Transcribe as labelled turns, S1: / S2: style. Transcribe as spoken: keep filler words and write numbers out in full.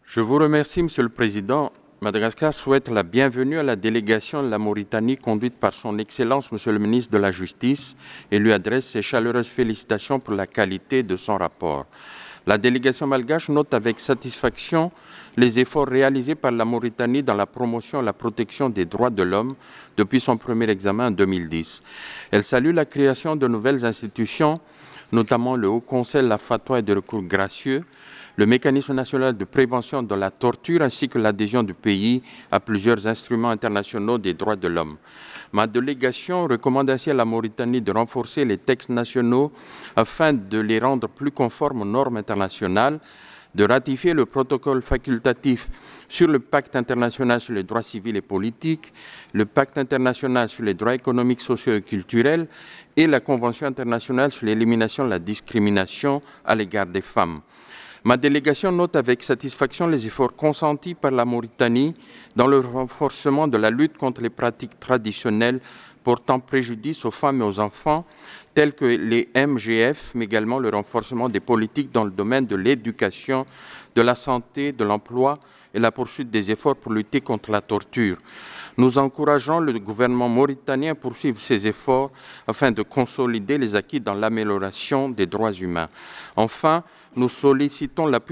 S1: Je vous remercie, Monsieur le Président. Madagascar souhaite la bienvenue à la délégation de la Mauritanie conduite par son Excellence, Monsieur le ministre de la Justice, et lui adresse ses chaleureuses félicitations pour la qualité de son rapport. La délégation malgache note avec satisfaction les efforts réalisés par la Mauritanie dans la promotion et la protection des droits de l'homme depuis son premier examen en deux mille dix. Elle salue la création de nouvelles institutions, notamment le Haut Conseil de la fatwa et des recours gracieux, le mécanisme national de prévention de la torture ainsi que l'adhésion du pays à plusieurs instruments internationaux des droits de l'homme. Ma délégation recommande ainsi à la Mauritanie de renforcer les textes nationaux afin de les rendre plus conformes aux normes internationales, de ratifier le protocole facultatif sur le pacte international sur les droits civils et politiques, le pacte international sur les droits économiques, sociaux et culturels et la Convention internationale sur l'élimination de la discrimination à l'égard des femmes. Ma délégation note avec satisfaction les efforts consentis par la Mauritanie dans le renforcement de la lutte contre les pratiques traditionnelles portant préjudice aux femmes et aux enfants, telles que les M G F, mais également le renforcement des politiques dans le domaine de l'éducation, de la santé, de l'emploi et la poursuite des efforts pour lutter contre la torture. Nous encourageons le gouvernement mauritanien à poursuivre ses efforts afin de consolider les acquis dans l'amélioration des droits humains. Enfin, nous sollicitons l'appui